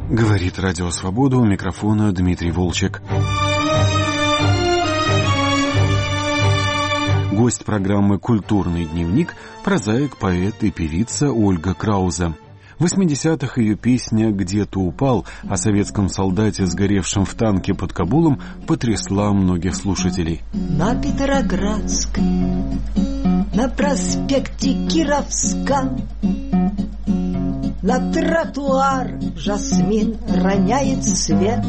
Говорит Радио Свобода, у микрофона Дмитрий Волчек. Гость программы «Культурный дневник» — прозаик, поэт и певица Ольга Краузе. В 80-х ее песня «Где ты упал» о советском солдате, сгоревшем в танке под Кабулом, потрясла многих слушателей. На Петроградской, на проспекте Кировском, на тротуар жасмин роняет свет.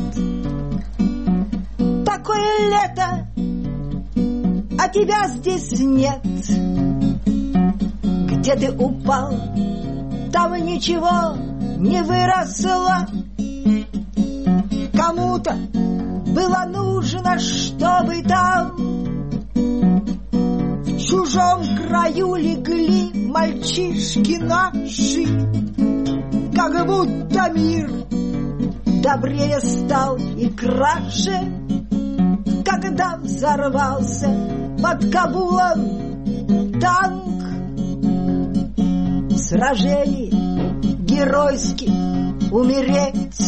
Такое лето, а тебя здесь нет. Где ты упал, там ничего не выросло. Кому-то было нужно, чтобы там в чужом краю легли мальчишки наши. Как будто мир добрее стал и краше, когда взорвался под Кабулом танк. В сражении геройски умереть,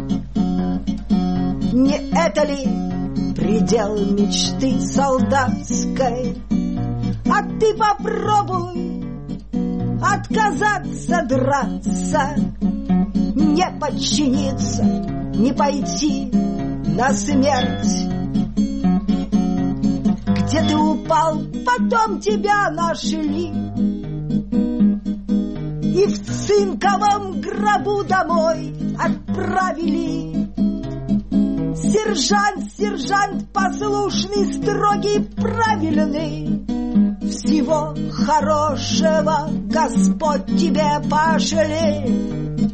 не это ли предел мечты солдатской? А ты попробуй отказаться драться, не подчиниться, не пойти на смерть. Где ты упал, потом тебя нашли, и в цинковом гробу домой отправили. Сержант, послушный, строгий, правильный, всего хорошего Господь тебе пошли.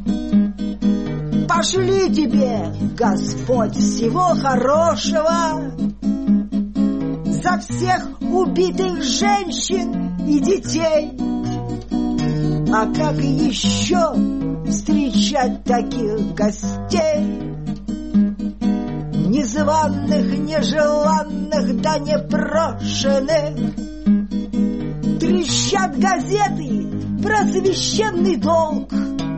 Пошли тебе, Господь, всего хорошего за всех убитых женщин и детей. А как еще встречать таких гостей? Незваных, нежеланных, да непрошенных. Трещат газеты про священный долг.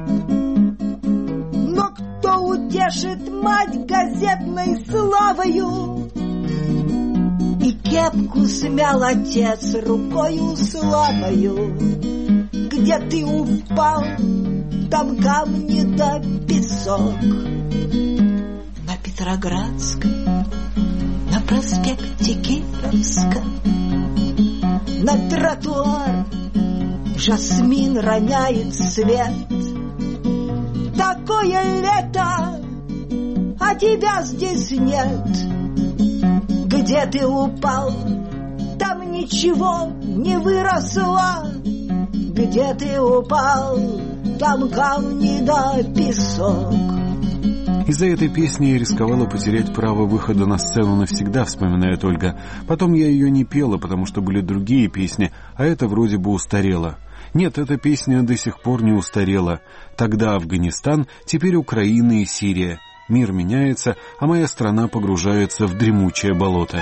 Но кто утешит мать газетной славою? И кепку смял отец рукою слабою. Где ты упал, там камни да песок. На Петроградской, на проспекте Кировском, на тротуар жасмин роняет свет. Такое лето, а тебя здесь нет. Где ты упал, там ничего не выросло. Где ты упал, там камни да песок. Из-за этой песни я рисковала потерять право выхода на сцену навсегда, вспоминает Ольга. Потом я ее не пела, потому что были другие песни, а это вроде бы устарело. Нет, эта песня до сих пор не устарела. Тогда Афганистан, теперь Украина и Сирия. Мир меняется, а моя страна погружается в дремучее болото.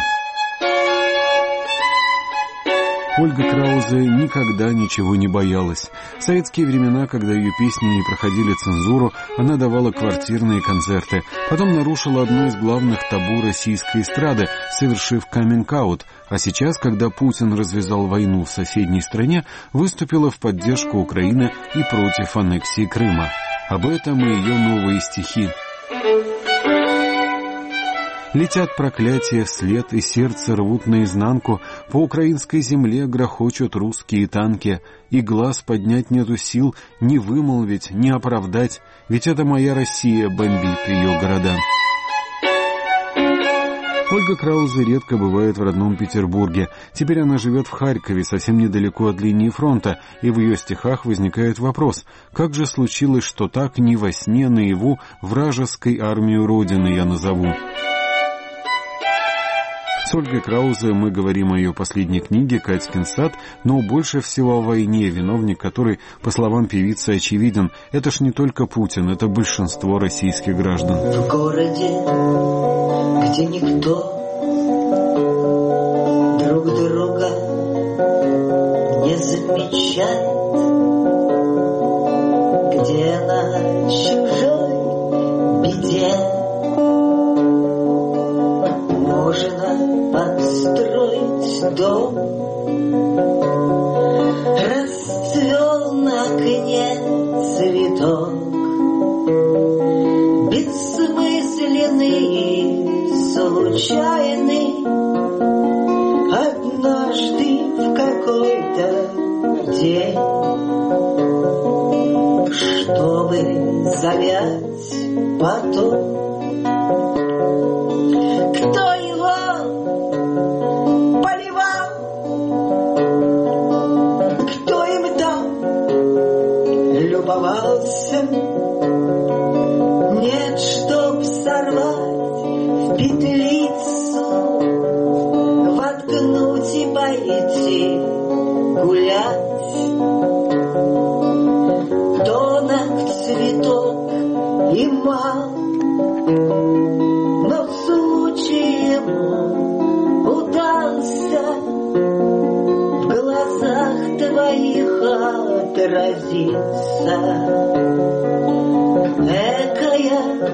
Ольга Краузе никогда ничего не боялась. В советские времена, когда ее песни не проходили цензуру, она давала квартирные концерты. Потом нарушила одно из главных табу российской эстрады, совершив каминг-аут. А сейчас, когда Путин развязал войну в соседней стране, выступила в поддержку Украины и против аннексии Крыма. Об этом и ее новые стихи. Летят проклятия вслед, и сердце рвут наизнанку. По украинской земле грохочут русские танки, и глаз поднять нету сил, ни вымолвить, ни оправдать, ведь это моя Россия бомбит ее города. Ольга Краузе редко бывает в родном Петербурге. Теперь она живет в Харькове, совсем недалеко от линии фронта, и в ее стихах возникает вопрос: как же случилось, что так ни во сне, наяву вражеской армию Родины я назову? С Ольгой Краузе мы говорим о ее последней книге «Катькин сад», но больше всего о войне, виновник которой, по словам певицы, очевиден. Это ж не только Путин, это большинство российских граждан. В городе, где никто друг друга не замечает, где на чужой цветок, бессмысленный и случайный, однажды в какой-то день, чтобы завять потом. Кто его поливал, кто им там любовался? Нет, чтоб сорвать в петлицу, воткнуть и пойти гулять. Тонок цветок и мал, но случай ему удался в глазах твоих отразиться. Экая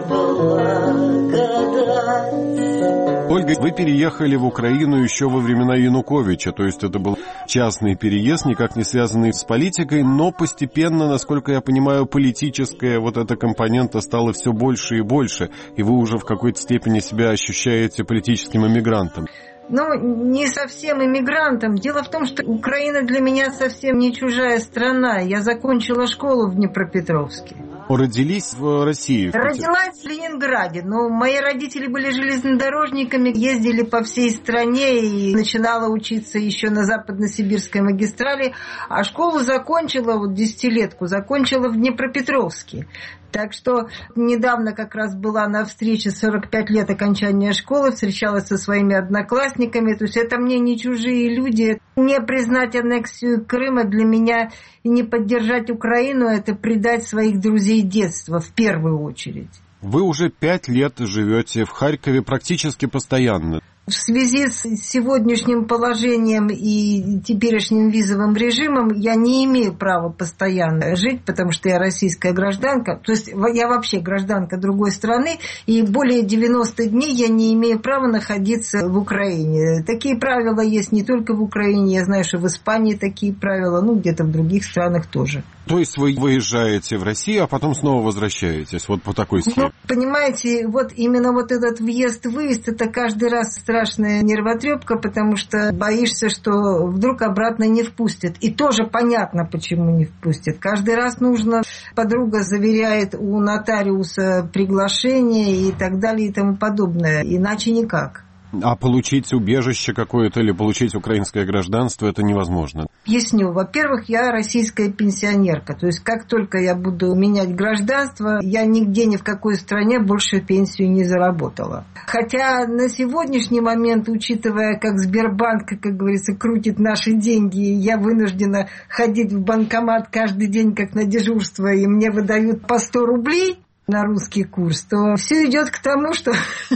благодать. Ольга, вы переехали в Украину еще во времена Януковича, то есть это был частный переезд, никак не связанный с политикой, но постепенно, насколько я понимаю, политическая вот эта компонента стала все больше и больше, и вы уже в какой-то степени себя ощущаете политическим эмигрантом. Ну, не совсем иммигрантом. Дело в том, что Украина для меня совсем не чужая страна. Я закончила школу в Днепропетровске. Родились в России? Родилась в Ленинграде, но мои родители были железнодорожниками, ездили по всей стране и начинала учиться еще на Западно-Сибирской магистрали, а школу закончила, вот десятилетку, закончила в Днепропетровске. Так что недавно как раз была на встрече 45 лет окончания школы, встречалась со своими одноклассниками. То есть это мне не чужие люди. Не признать аннексию Крыма для меня и не поддержать Украину – это предать своих друзей детства в первую очередь. Вы уже 5 лет живете в Харькове практически постоянно. В связи с сегодняшним положением и теперешним визовым режимом я не имею права постоянно жить, потому что я российская гражданка. То есть я вообще гражданка другой страны, и более 90 дней я не имею права находиться в Украине. Такие правила есть не только в Украине, я знаю, что в Испании такие правила, ну где-то в других странах тоже. То есть вы выезжаете в Россию, а потом снова возвращаетесь, вот по такой схеме? Ну, понимаете, вот именно вот этот въезд-выезд, это каждый раз страшная нервотрепка, потому что боишься, что вдруг обратно не впустят. И тоже понятно, почему не впустят. Каждый раз нужно, подруга заверяет у нотариуса приглашение и так далее и тому подобное. Иначе никак. А получить убежище какое-то или получить украинское гражданство это невозможно? Объясню. Во-первых, я российская пенсионерка. То есть, как только я буду менять гражданство, я нигде ни в какой стране больше пенсию не заработала. Хотя на сегодняшний момент, учитывая, как Сбербанк, как говорится, крутит наши деньги, я вынуждена ходить в банкомат каждый день как на дежурство, и мне выдают по 100 рублей на русский курс, то все идет к тому, что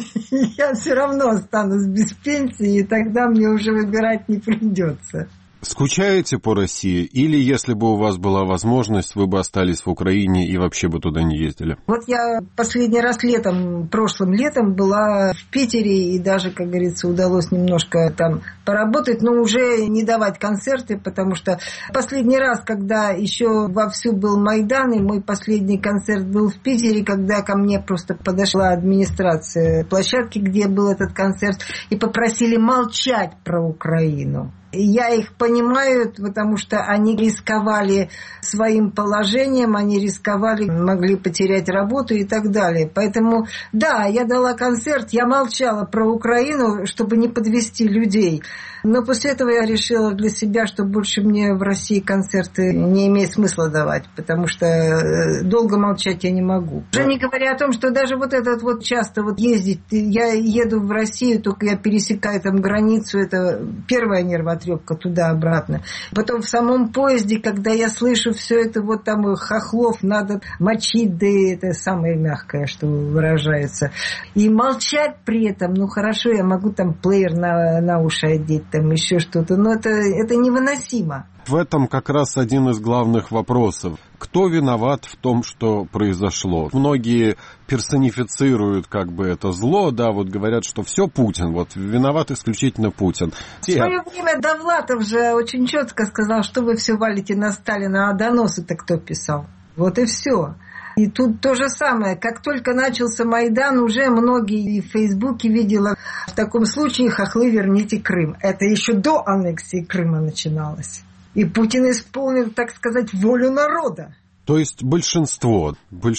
я все равно останусь без пенсии, и тогда мне уже выбирать не придется. Скучаете по России? Или, если бы у вас была возможность, вы бы остались в Украине и вообще бы туда не ездили? Вот я последний раз прошлым летом была в Питере, и даже, как говорится, удалось немножко там поработать, но уже не давать концерты, потому что последний раз, когда еще вовсю был Майдан, и мой последний концерт был в Питере, когда ко мне просто подошла администрация площадки, где был этот концерт, и попросили молчать про Украину. Я их понимаю, потому что они рисковали своим положением, они рисковали, могли потерять работу и так далее. Поэтому, да, я дала концерт, я молчала про Украину, чтобы не подвести людей. Но после этого я решила для себя, что больше мне в России концерты не имеет смысла давать, потому что долго молчать я не могу. Уже не говоря о том, что даже вот этот вот часто вот ездить, я еду в Россию, только я пересекаю там границу, это первая нервотрепка туда-обратно. Потом в самом поезде, когда я слышу все это, вот там хохлов надо мочить, да это самое мягкое, что выражается. И молчать при этом, ну хорошо, я могу там плеер на уши одеть, там еще что-то, но это невыносимо. В этом как раз один из главных вопросов. Кто виноват в том, что произошло? Многие персонифицируют как бы это зло, да, вот говорят, что все Путин, вот виноват исключительно Путин. В свое время Довлатов же очень четко сказал, что вы все валите на Сталина, а доносы-то кто писал? Вот и все. И тут то же самое. Как только начался Майдан, уже многие и в Фейсбуке видела, в таком случае хохлы, верните Крым. Это еще до аннексии Крыма начиналось. И Путин исполнил, так сказать, волю народа. То есть большинство.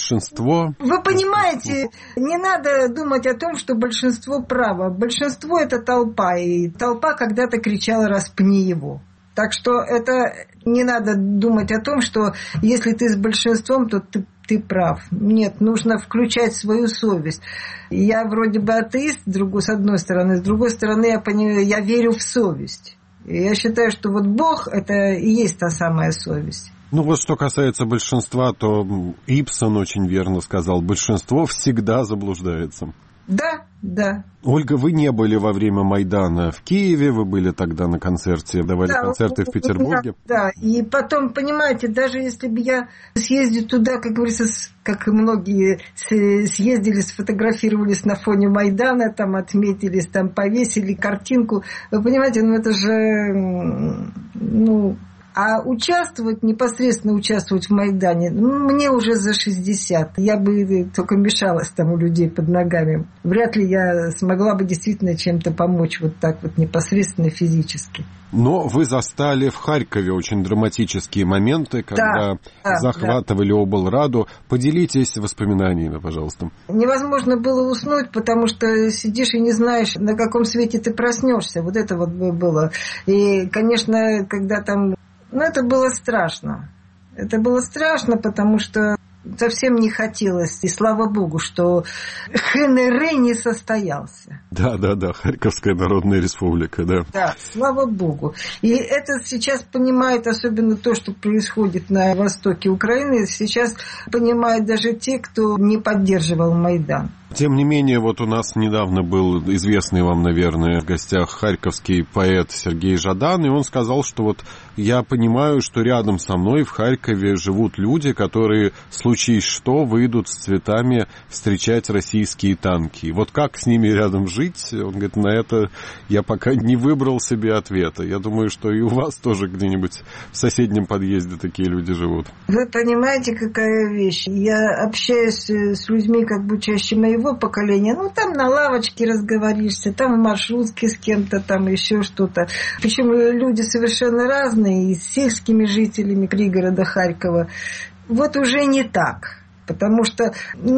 Вы понимаете, не надо думать о том, что большинство право. Большинство – это толпа. И толпа когда-то кричала «распни его». Так что это не надо думать о том, что если ты с большинством, то ты прав. Нет, нужно включать свою совесть. Я вроде бы атеист, с одной стороны. С другой стороны, я верю в совесть. И я считаю, что вот Бог – это и есть та самая совесть. Ну вот что касается большинства, то Ибсон очень верно сказал, большинство всегда заблуждается. Да. Ольга, вы не были во время Майдана в Киеве, вы были тогда на концерте, давали концерты в Петербурге. Да, и потом, понимаете, даже если бы я съездил туда, как говорится, как и многие съездили, сфотографировались на фоне Майдана, там отметились, там повесили картинку, вы понимаете, это же, а непосредственно участвовать в Майдане, мне уже за 60. Я бы только мешалась там у людей под ногами. Вряд ли я смогла бы действительно чем-то помочь вот так вот непосредственно физически. Но вы застали в Харькове очень драматические моменты, когда захватывали облраду. Поделитесь воспоминаниями, пожалуйста. Невозможно было уснуть, потому что сидишь и не знаешь, на каком свете ты проснешься. Вот это вот было. И, конечно, когда там... это было страшно. Это было страшно, потому что совсем не хотелось. И слава богу, что ХНР не состоялся. Да, Харьковская Народная Республика, да. Да, слава богу. И это сейчас понимает, особенно то, что происходит на востоке Украины, сейчас понимают даже те, кто не поддерживал Майдан. Тем не менее, вот у нас недавно был известный вам, наверное, в гостях харьковский поэт Сергей Жадан, и он сказал, что вот я понимаю, что рядом со мной в Харькове живут люди, которые, случись что, выйдут с цветами встречать российские танки. Вот как с ними рядом жить? Он говорит, на это я пока не выбрал себе ответа. Я думаю, что и у вас тоже где-нибудь в соседнем подъезде такие люди живут. Вы понимаете, какая вещь? Я общаюсь с людьми как бы чаще моего поколения, там на лавочке разговоришься, там в маршрутке с кем-то, там еще что-то. Причем люди совершенно разные, и с сельскими жителями пригорода Харькова. Вот уже не так, потому что,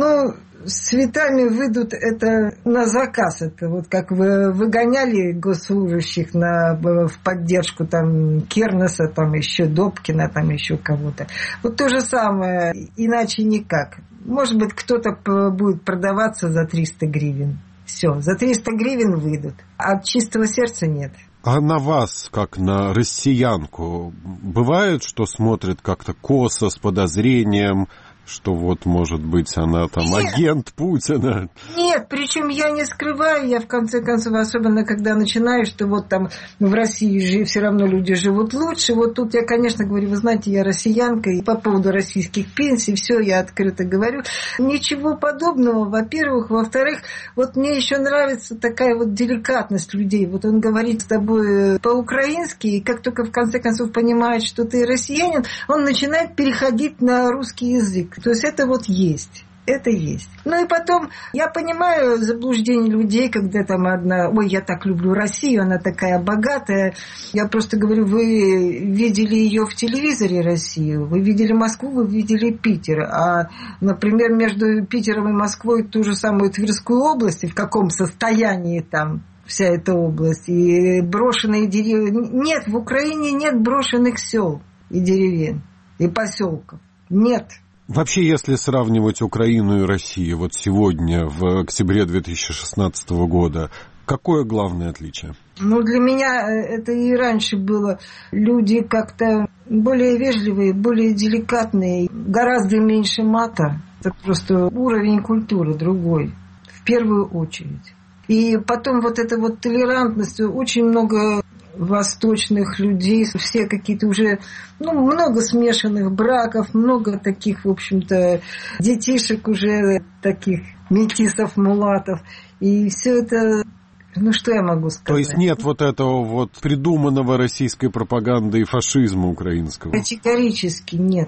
с цветами выйдут это на заказ. Это вот как вы выгоняли госслужащих в поддержку там Кернеса, там еще Добкина, там еще кого-то. Вот то же самое, иначе никак. Может быть, кто-то будет продаваться за 300 гривен. Все, за 300 гривен выйдут. А от чистого сердца нет. А на вас, как на россиянку, бывает, что смотрят как-то косо, с подозрением, что вот, может быть, она там агент Путина? Нет, причем я не скрываю, я в конце концов, особенно когда начинаю, что вот там в России же все равно люди живут лучше. Вот тут я, конечно, говорю, вы знаете, я россиянка, и по поводу российских пенсий, все, я открыто говорю. Ничего подобного, во-первых. Во-вторых, вот мне еще нравится такая вот деликатность людей. Вот он говорит с тобой по-украински, и как только в конце концов понимает, что ты россиянин, он начинает переходить на русский язык. То есть это вот есть. Это есть. И потом, я понимаю заблуждение людей, когда там одна... Ой, я так люблю Россию, она такая богатая. Я просто говорю, вы видели ее в телевизоре, Россию, вы видели Москву, вы видели Питер. А, например, между Питером и Москвой ту же самую Тверскую область, и в каком состоянии там вся эта область, и брошенные деревья... Нет, в Украине нет брошенных сел и деревень, и поселков. Нет. Вообще, если сравнивать Украину и Россию вот сегодня, в октябре 2016 года, какое главное отличие? Для меня это и раньше было. Люди как-то более вежливые, более деликатные, гораздо меньше мата. Это просто уровень культуры другой, в первую очередь. И потом вот эта вот толерантность, очень много восточных людей, все какие-то уже, много смешанных браков, много таких, в общем-то, детишек уже таких, метисов, мулатов. И все это, что я могу сказать? То есть нет вот этого вот придуманного российской пропагандой и фашизма украинского? Категорически нет.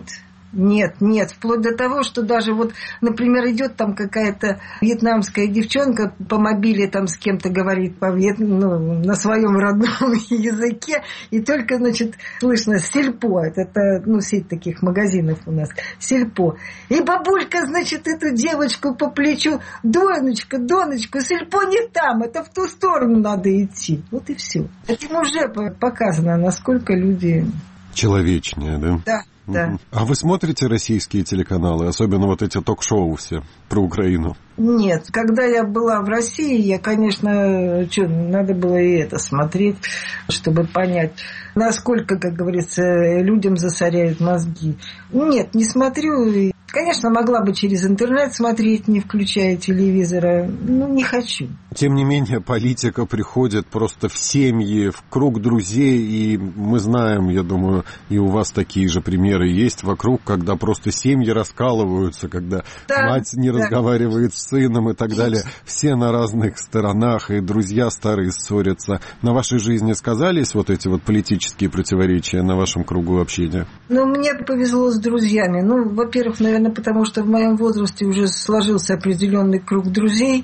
Нет, вплоть до того, что даже вот, например, идет там какая-то вьетнамская девчонка по мобиле там с кем-то говорит на своем родном языке, и только, значит, слышно сельпо, это сеть таких магазинов у нас, сельпо. И бабулька, значит, эту девочку по плечу: Доночка, сельпо не там, это в ту сторону надо идти. Вот и все. Этим уже показано, насколько люди... Человечнее, да? Да. Да. А вы смотрите российские телеканалы, особенно вот эти ток-шоу все про Украину? Нет, когда я была в России, я, конечно, надо было и это смотреть, чтобы понять, насколько, как говорится, людям засоряют мозги. Нет, не смотрю. Конечно, могла бы через интернет смотреть, не включая телевизора, но не хочу. Тем не менее, политика приходит просто в семьи, в круг друзей, и мы знаем, я думаю, и у вас такие же примеры есть вокруг, когда просто семьи раскалываются, когда мать не разговаривает с сыном и так далее. Все на разных сторонах, и друзья старые ссорятся. На вашей жизни сказались вот эти вот политические противоречия на вашем кругу общения? Мне повезло с друзьями. Во-первых, наверное, потому что в моем возрасте уже сложился определенный круг друзей,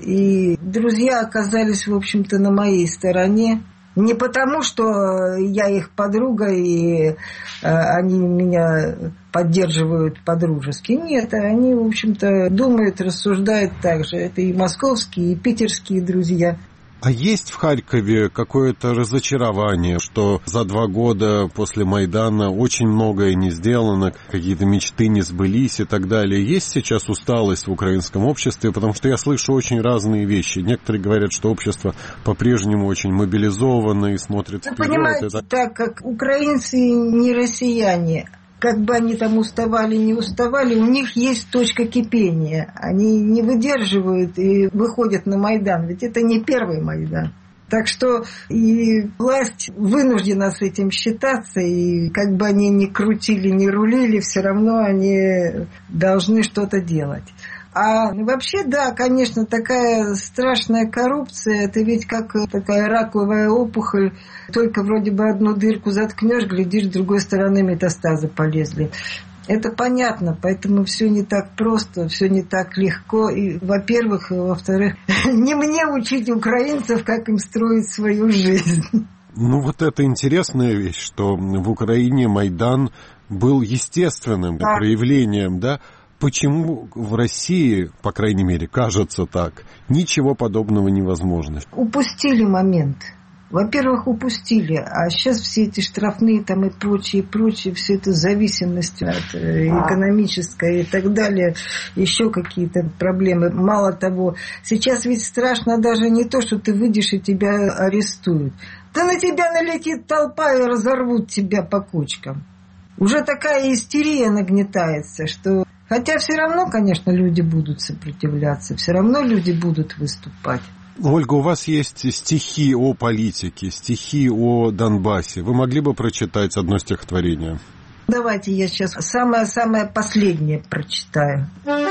и друзья оказались, в общем-то, на моей стороне. Не потому, что я их подруга, и они меня поддерживают по-дружески. Нет, они, в общем-то, думают, рассуждают так же. Это и московские, и питерские друзья. А есть в Харькове какое-то разочарование, что за 2 года после Майдана очень многое не сделано, какие-то мечты не сбылись и так далее? Есть сейчас усталость в украинском обществе? Потому что я слышу очень разные вещи. Некоторые говорят, что общество по-прежнему очень мобилизовано и смотрит вперед. Вы понимаете, так как украинцы не россияне, как бы они там уставали, не уставали, у них есть точка кипения. Они не выдерживают и выходят на Майдан. Ведь это не первый Майдан. Так что и власть вынуждена с этим считаться. И как бы они ни крутили, ни рулили, все равно они должны что-то делать. А вообще, да, конечно, такая страшная коррупция, это ведь как такая раковая опухоль, только вроде бы одну дырку заткнешь, глядишь, с другой стороны метастазы полезли. Это понятно, поэтому все не так просто, все не так легко. И, во-первых, и во-вторых, не мне учить украинцев, как им строить свою жизнь. Вот это интересная вещь, что в Украине Майдан был естественным проявлением, да? Почему в России, по крайней мере, кажется так, ничего подобного невозможно? Упустили момент. Во-первых, упустили. А сейчас все эти штрафные там и прочее, все это зависимость от экономической и так далее, еще какие-то проблемы. Мало того, сейчас ведь страшно даже не то, что ты выйдешь и тебя арестуют. Да на тебя налетит толпа и разорвут тебя по кучкам. Уже такая истерия нагнетается, что... Хотя все равно, конечно, люди будут сопротивляться, все равно люди будут выступать. Ольга, у вас есть стихи о политике, стихи о Донбассе. Вы могли бы прочитать одно стихотворение? Давайте я сейчас самое последнее прочитаю.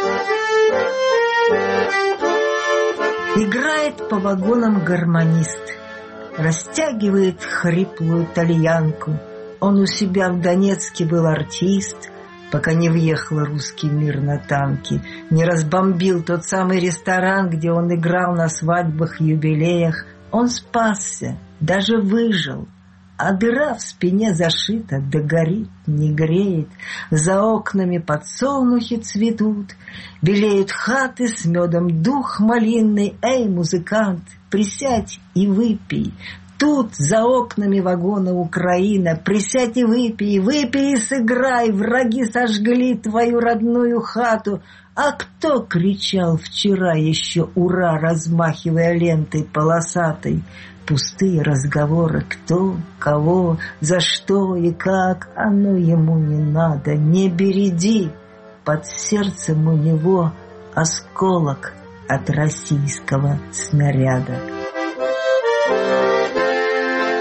Играет по вагонам гармонист, растягивает хриплую тальянку. Он у себя в Донецке был артист, пока не въехал русский мир на танки, не разбомбил тот самый ресторан, где он играл на свадьбах, юбилеях. Он спасся, даже выжил, а дыра в спине зашита, да горит, не греет. За окнами подсолнухи цветут, белеют хаты с медом, дух малинный. Эй, музыкант, присядь и выпей. Тут за окнами вагона Украина. Присядь и выпей, выпей и сыграй. Враги сожгли твою родную хату. А кто кричал вчера еще «Ура!», размахивая лентой полосатой? Пустые разговоры, кто, кого, за что и как, оно ему не надо. Не береди, под сердцем у него осколок от российского снаряда.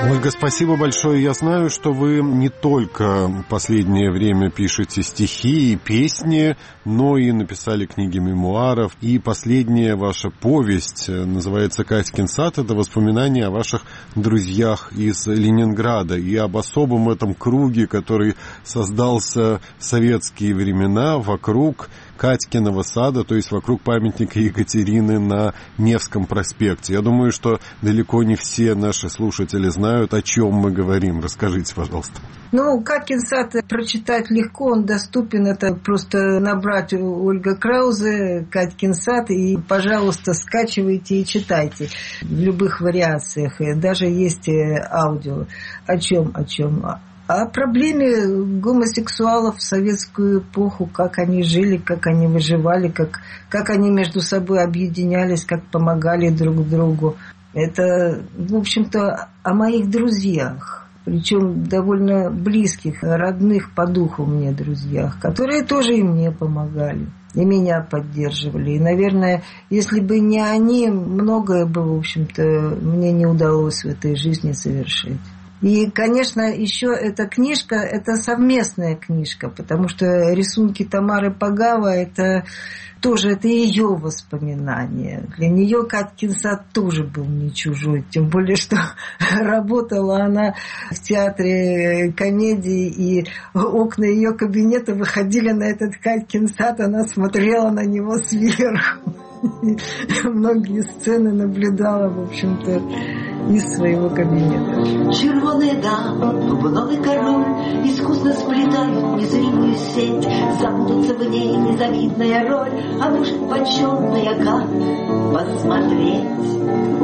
Ольга, спасибо большое. Я знаю, что вы не только в последнее время пишете стихи и песни, но и написали книги мемуаров. И последняя ваша повесть называется «Катькин сад». Это воспоминания о ваших друзьях из Ленинграда и об особом этом круге, который создался в советские времена вокруг Катькиного сада, то есть вокруг памятника Екатерины на Невском проспекте. Я думаю, что далеко не все наши слушатели знают, о чем мы говорим. Расскажите, пожалуйста. Катькин сад прочитать легко, он доступен. Это просто набрать Ольга Краузе, Катькин сад, и, пожалуйста, скачивайте и читайте в любых вариациях. Даже есть аудио. О чем? О проблеме гомосексуалов в советскую эпоху, как они жили, как они выживали, как они между собой объединялись, как помогали друг другу. Это, в общем-то, о моих друзьях, причем довольно близких, родных по духу мне друзьях, которые тоже и мне помогали, и меня поддерживали. И, наверное, если бы не они, многое бы, в общем-то, мне не удалось в этой жизни совершить. И, конечно, еще эта книжка, это совместная книжка, потому что рисунки Тамары Пагава, это тоже это ее воспоминания. Для нее Катькин сад тоже был не чужой, тем более, что работала она в театре комедии, и окна ее кабинета выходили на этот Катькин сад, она смотрела на него сверху. Многие сцены наблюдала, в общем-то, из своего кабинета. Червоные дамы, бубновый король искусно сплетают незримую сеть. Забудутся в ней незавидная роль, а может почетная, как посмотреть.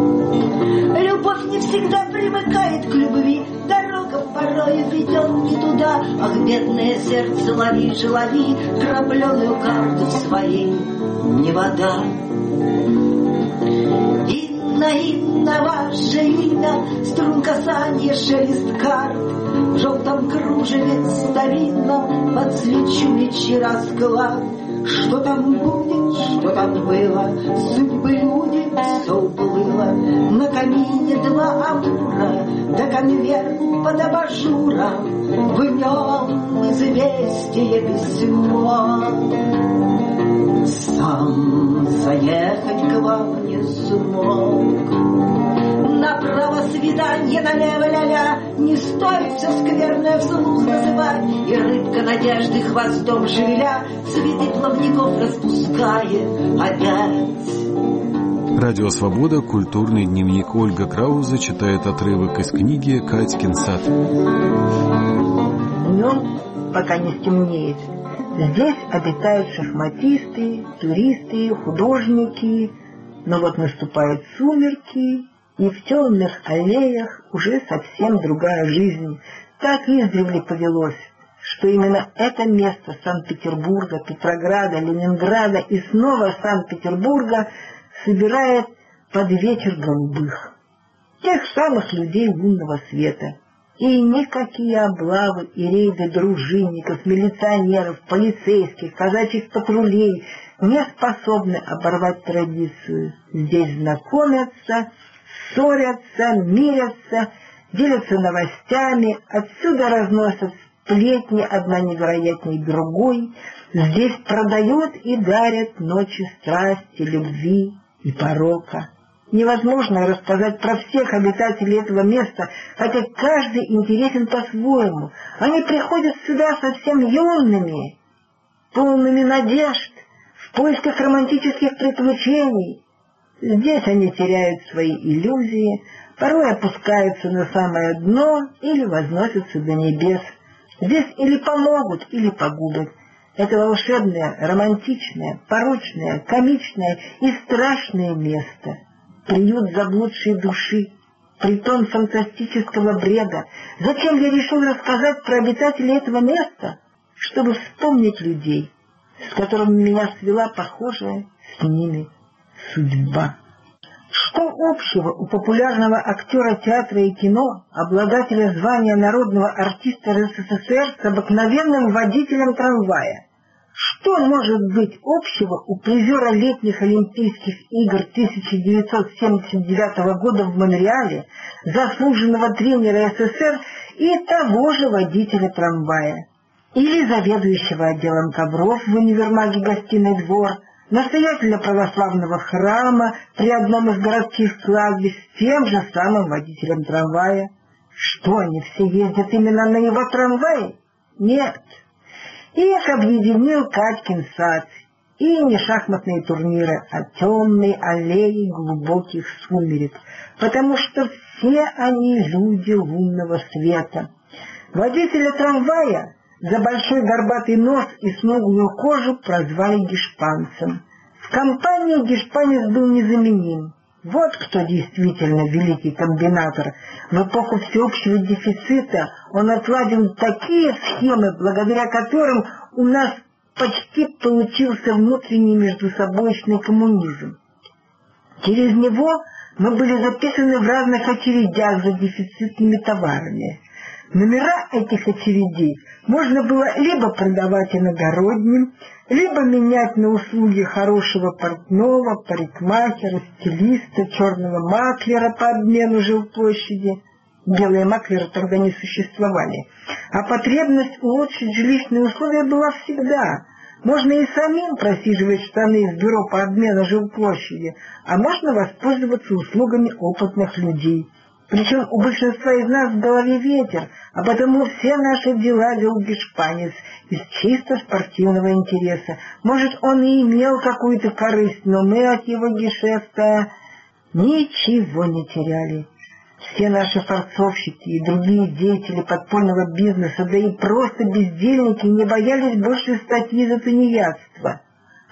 Любовь не всегда примыкает к любви, дорога порой ведет не туда. Ах, бедное сердце, лови же, лови крапленую карту своей, не вода. Инна, ваше имя, струн касания, шелест карт. В желтом кружеве старинном подсвечу вечера склад. Что там будет, что там было, судьбы люди, все уплыло. На камине два амура, да конверт под абажуром. В нем известие письмо. Сам заехать к вам не смог. Направо свидание, налево ля-ля. Не стоит все скверное вслух называть. И рыбка надежды хвостом шевеля цветы плавников распускает опять. Радио «Свобода», культурный дневник. Ольга Краузе читает отрывок из книги «Катькин сад». Днем, пока не стемнеет, здесь обитают шахматисты, туристы, художники. Но вот наступают сумерки, и в темных аллеях уже совсем другая жизнь. Так издревле повелось, что именно это место Санкт-Петербурга, Петрограда, Ленинграда и снова Санкт-Петербурга собирает под вечер голубых. Тех самых людей лунного света. И никакие облавы и рейды дружинников, милиционеров, полицейских, казачьих патрулей не способны оборвать традицию. Здесь знакомятся, ссорятся, мирятся, делятся новостями, отсюда разносят сплетни, одна невероятней другой. Здесь продают и дарят ночи страсти, любви и порока. Невозможно рассказать про всех обитателей этого места, хотя каждый интересен по-своему. Они приходят сюда совсем юными, полными надежд, в поисках романтических приключений. Здесь они теряют свои иллюзии, порой опускаются на самое дно или возносятся до небес. Здесь или помогут, или погубят. Это волшебное, романтичное, порочное, комичное и страшное место. Приют заблудшей души, притон фантастического бреда. Зачем я решил рассказать про обитателей этого места? Чтобы вспомнить людей, с которыми меня свела похожая с ними судьба. Что общего у популярного актера театра и кино, обладателя звания народного артиста РСФСР, с обыкновенным водителем трамвая? Что может быть общего у призера летних Олимпийских игр 1979 года в Монреале, заслуженного тренера СССР и того же водителя трамвая? Или заведующего отделом ковров в универмаге «Гостиный двор», настоятеля православного храма при одном из городских кладбищ с тем же самым водителем трамвая? Что, они все ездят именно на его трамвае? Нет. Их объединил Катькин сад. И не шахматные турниры, а темные аллеи глубоких сумерек, потому что все они люди лунного света. Водителя трамвая за большой горбатый нос и смуглую кожу прозвали Гешпанцем. В компании Гешпанец был незаменим. Вот кто действительно великий комбинатор. В эпоху всеобщего дефицита он отладил такие схемы, благодаря которым у нас почти получился внутренний междусобойчный коммунизм. Через него мы были записаны в разных очередях за дефицитными товарами. Номера этих очередей можно было либо продавать иногородним, либо менять на услуги хорошего портного, парикмахера, стилиста, черного маклера по обмену жилплощади. Белые маклеры тогда не существовали. А потребность улучшить жилищные условия была всегда. Можно и самим просиживать штаны из бюро по обмену жилплощади, а можно воспользоваться услугами опытных людей. Причем у большинства из нас в голове ветер, а потому все наши дела вел Гешпанец из чисто спортивного интереса. Может, он и имел какую-то корысть, но мы от его гешефта ничего не теряли. Все наши форцовщики и другие деятели подпольного бизнеса, да и просто бездельники, не боялись больше статьи за тунеядство.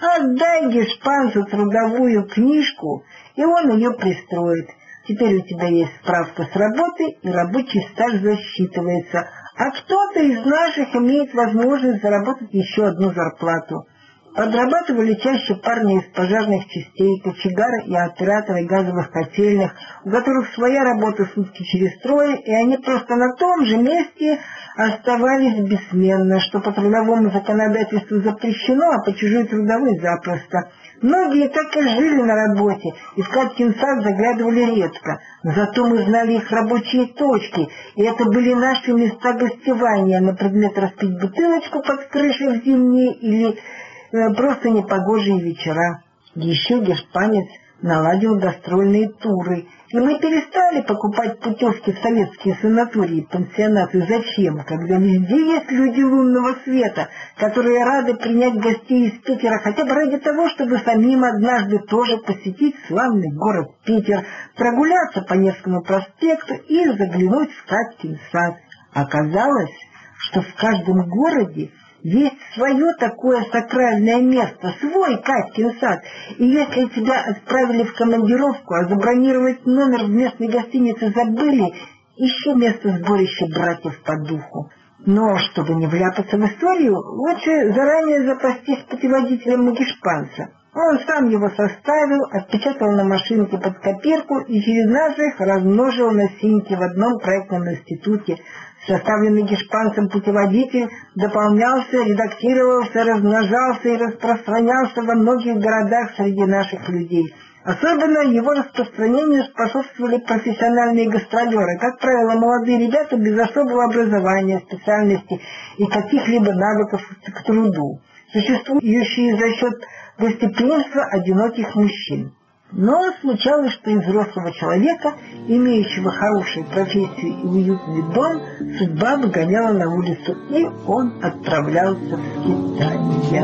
Отдай Гешпанцу трудовую книжку, и он ее пристроит. Теперь у тебя есть справка с работы, и рабочий стаж засчитывается, а кто-то из наших имеет возможность заработать еще одну зарплату. Подрабатывали чаще парни из пожарных частей, кочегары и операторы газовых котельных, у которых своя работа сутки через трое, и они просто на том же месте оставались бессменно, что по трудовому законодательству запрещено, а по чужой трудовой запросто. Многие так и жили на работе, и в Каткин сад заглядывали редко, но зато мы знали их рабочие точки, и это были наши места гостевания на предмет распить бутылочку под крышей в зимние или просто непогожие вечера. Еще Гешпанец наладил гастрольные туры, и мы перестали покупать путевки в советские санатории и пансионаты. Зачем, когда везде есть люди лунного света, которые рады принять гостей из Питера хотя бы ради того, чтобы самим однажды тоже посетить славный город Питер, прогуляться по Невскому проспекту и заглянуть в Каткин сад. Оказалось, что в каждом городе есть свое такое сакральное место, свой Каткин сад. И если тебя отправили в командировку, а забронировать номер в местной гостинице забыли, еще место сборища братьев по духу. Но чтобы не вляпаться в историю, лучше заранее запастись путеводителем Гешпанца. Он сам его составил, отпечатал на машинке под копирку и через наших размножил на синьке в одном проектном институте. Составленный Гешпанцем путеводитель дополнялся, редактировался, размножался и распространялся во многих городах среди наших людей. Особенно его распространению способствовали профессиональные гастролеры, как правило, молодые ребята без особого образования, специальности и каких-либо навыков к труду, существующие за счет гостеприимства одиноких мужчин. Но случалось, что из взрослого человека, имеющего хорошую профессию и уютный дом, судьба выгоняла на улицу, и он отправлялся в скитание.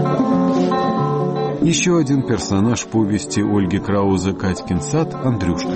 Еще один персонаж повести Ольги Краузе «Катькин сад» — Андрюшка.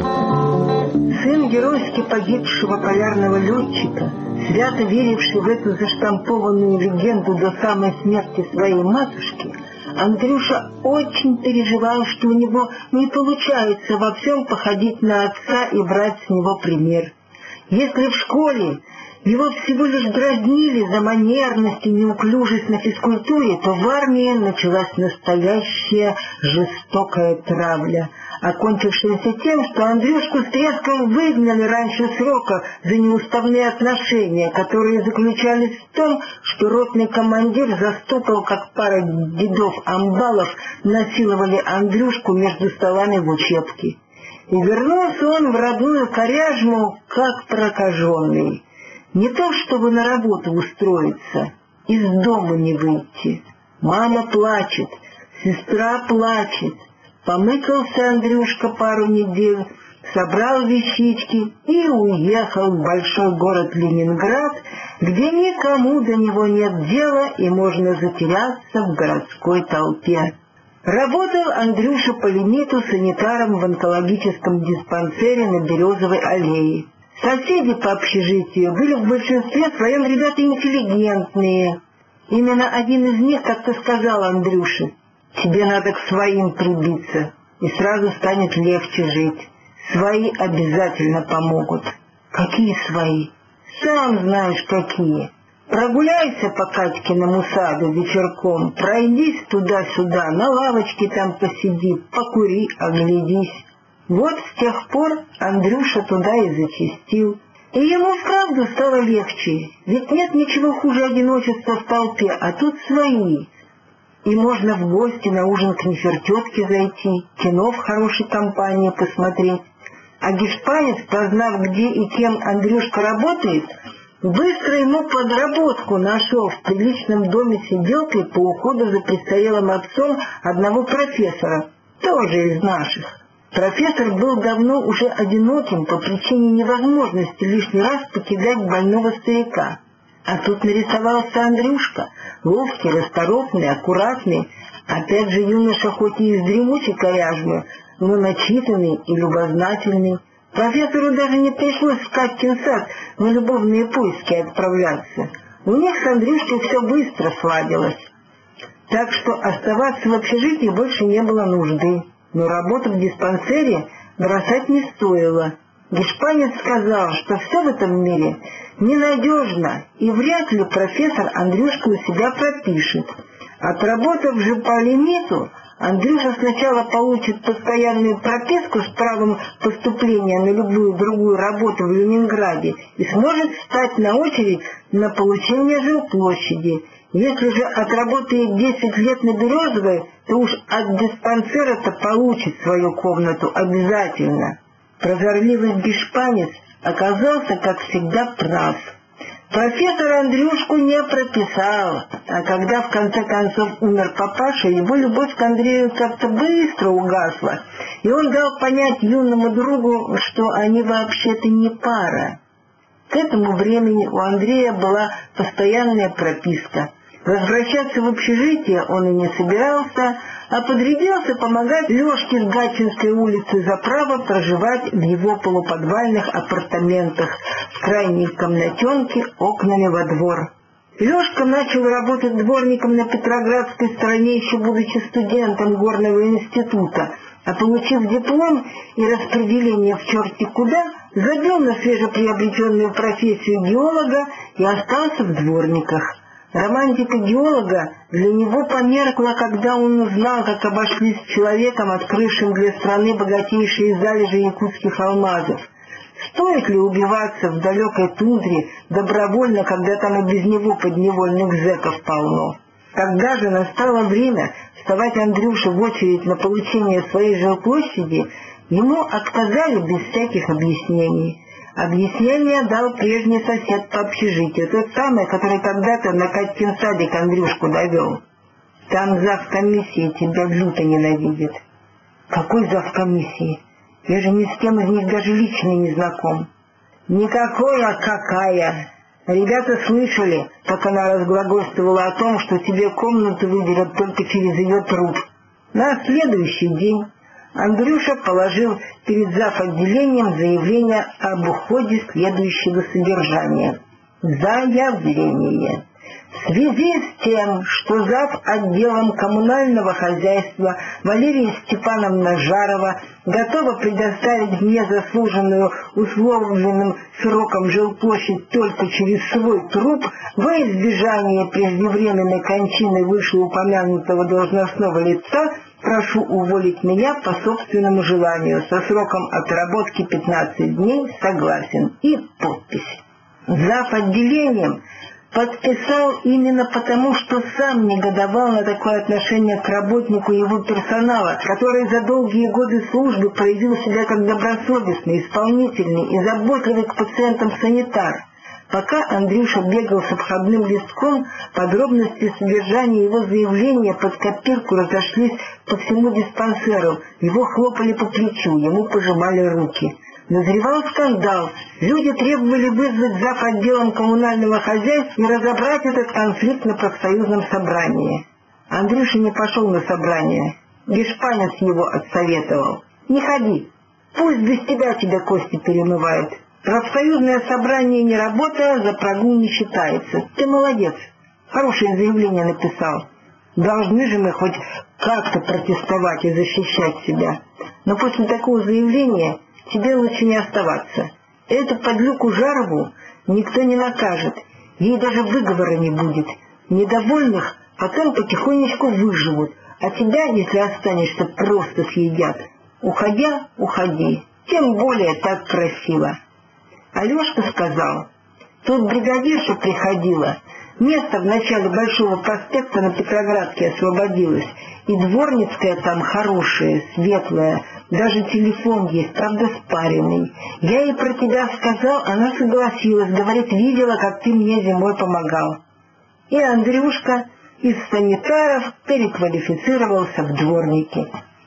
Сын геройски погибшего полярного летчика, свято веривший в эту заштампованную легенду до самой смерти своей матушки, Андрюша очень переживал, что у него не получается во всем походить на отца и брать с него пример. Если в школе его всего лишь дразнили за манерность и неуклюжесть на физкультуре, то в армии началась настоящая жестокая травля. окончившаяся тем, что Андрюшку с треском выгнали раньше срока за неуставные отношения, которые заключались в том, что ротный командир застукал, как пара дедов-амбалов насиловали Андрюшку между столами в учебке. И вернулся он в родную Коряжму, как прокаженный. Не то, чтобы на работу устроиться, из дома не выйти. Мама плачет, сестра плачет. Помыкался Андрюшка пару недель, собрал вещички и уехал в большой город Ленинград, где никому до него нет дела и можно затеряться в городской толпе. Работал Андрюша по лимиту санитаром в онкологическом диспансере на Березовой аллее. Соседи по общежитию были в большинстве своем ребята интеллигентные. Именно один из них как-то сказал Андрюше: «Тебе надо к своим прибиться, и сразу станет легче жить. Свои обязательно помогут». «Какие свои?» «Сам знаешь, какие. Прогуляйся по Катькиному саду вечерком, пройдись туда-сюда, на лавочке там посиди, покури, оглядись». Вот с тех пор Андрюша туда и зачастил. И ему вправду стало легче, ведь нет ничего хуже одиночества в толпе, а тут свои. И можно в гости на ужин к нефертетке зайти, кино в хорошей компании посмотреть. А гешпанец, прознав, где и кем Андрюшка работает, быстро ему подработку нашел в приличном доме сиделкой по уходу за престарелым отцом одного профессора, тоже из наших. Профессор был давно уже одиноким по причине невозможности лишний раз покидать больного старика. А тут нарисовался Андрюшка, ловкий, расторопный, аккуратный, опять же юноша хоть и из дремучей Коряжмы, но начитанный и любознательный. Профессору даже не пришлось в Катькин сад на любовные поиски отправляться. У них с Андрюшкой все быстро сладилось. Так что оставаться в общежитии больше не было нужды. Но работу в диспансере бросать не стоило. Гешпанец сказал, что все в этом мире ненадежно, и вряд ли профессор Андрюшку у себя пропишет. Отработав же по лимиту, Андрюша сначала получит постоянную прописку с правом поступления на любую другую работу в Ленинграде и сможет встать на очередь на получение жилплощади. Если же отработает 10 лет на Березовой, то уж от диспансера-то получит свою комнату обязательно. Прозорливый гешпанец оказался, как всегда, прав. Профессор Андрюшку не прописал, а когда в конце концов умер папаша, его любовь к Андрею как-то быстро угасла, и он дал понять юному другу, что они вообще-то не пара. К этому времени у Андрея была постоянная прописка. Возвращаться в общежитие он и не собирался, а подрядился помогать Лёшке с Гатчинской улицы за право проживать в его полуподвальных апартаментах в крайней комнатенке окнами во двор. Лёшка начал работать дворником на Петроградской стороне, еще будучи студентом горного института, а получив диплом и распределение в черти куда, забил на свежеприобретенную профессию геолога и остался в дворниках. Романтика геолога для него померкла, когда он узнал, как обошлись с человеком, открывшим для страны богатейшие залежи якутских алмазов. Стоит ли убиваться в далекой тундре добровольно, когда там и без него подневольных зэков полно? Когда же настало время вставать Андрюше в очередь на получение своей жилплощади, ему отказали без всяких объяснений. Объяснение дал прежний сосед по общежитию, тот самый, который когда-то на Катькин садик Андрюшку довел. Там завкомиссии тебя люто ненавидит. Какой завкомиссии? Я же ни с кем из них даже лично не знаком. Никакой, а какая. Ребята слышали, как она разглагольствовала о том, что тебе комнату выделят только через ее труп. На следующий день Андрюша положил перед зав. Отделением заявление об уходе следующего содержания. Заявление. В связи с тем, что зав. Отделом коммунального хозяйства Валерия Степановна Жарова готова предоставить мне заслуженную условленным сроком жилплощадь только через свой труп, во избежание преждевременной кончины вышеупомянутого должностного лица прошу уволить меня по собственному желанию со сроком отработки 15 дней, согласен. И подпись. Зав. Отделением подписал именно потому, что сам негодовал на такое отношение к работнику его персонала, который за долгие годы службы проявил себя как добросовестный, исполнительный и заботливый к пациентам санитар. Пока Андрюша бегал с обходным листком, подробности содержания его заявления под копирку разошлись по всему диспансеру, его хлопали по плечу, ему пожимали руки. Назревал скандал. Люди требовали вызвать зав. Отделом коммунального хозяйства и разобрать этот конфликт на профсоюзном собрании. Андрюша не пошел на собрание. Гешпанец его отсоветовал. «Не ходи. Пусть без тебя кости перемывает. Профсоюзное собрание не работая, за прогул не считается. Ты молодец. Хорошее заявление написал. Должны же мы хоть как-то протестовать и защищать себя. Но после такого заявления тебе лучше не оставаться. Эту подлюку Жарову никто не накажет. Ей даже выговора не будет. Недовольных потом потихонечку выживут. А тебя, если останешься, просто съедят. Уходя, уходи. Тем более так красиво». Алешка сказал: «Тут бригадирша приходила. Место в начале Большого проспекта на Петроградке освободилось. И дворницкая там хорошая, светлая. Даже телефон есть, правда спаренный. Я ей про тебя сказал, она согласилась. Говорит, видела, как ты мне зимой помогал». И Андрюшка из санитаров переквалифицировался в дворники.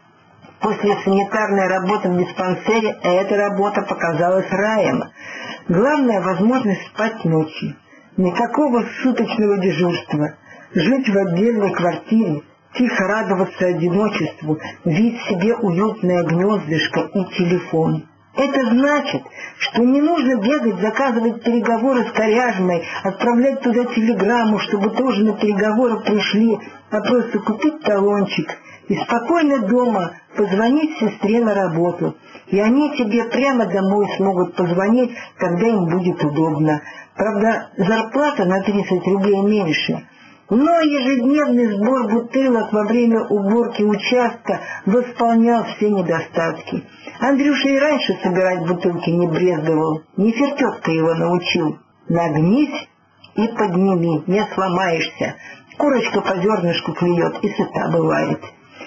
После санитарной работы в диспансере эта работа показалась раем. Главная возможность спать ночью. Никакого суточного дежурства. Жить в отдельной квартире, тихо радоваться одиночеству, видеть себе уютное гнездышко и телефон. Это значит, что не нужно бегать, заказывать переговоры с Коряжмой, отправлять туда телеграмму, чтобы тоже на переговоры пришли, а просто купить талончик и спокойно дома позвонить сестре на работу. И они тебе прямо домой смогут позвонить, когда им будет удобно. Правда, зарплата на 30 рублей меньше. Но ежедневный сбор бутылок во время уборки участка восполнял все недостатки. Андрюша и раньше собирать бутылки не брезговал. Нефертетка его научил. Нагнись и подними, не сломаешься. Курочка по зернышку клюет и сыта бывает.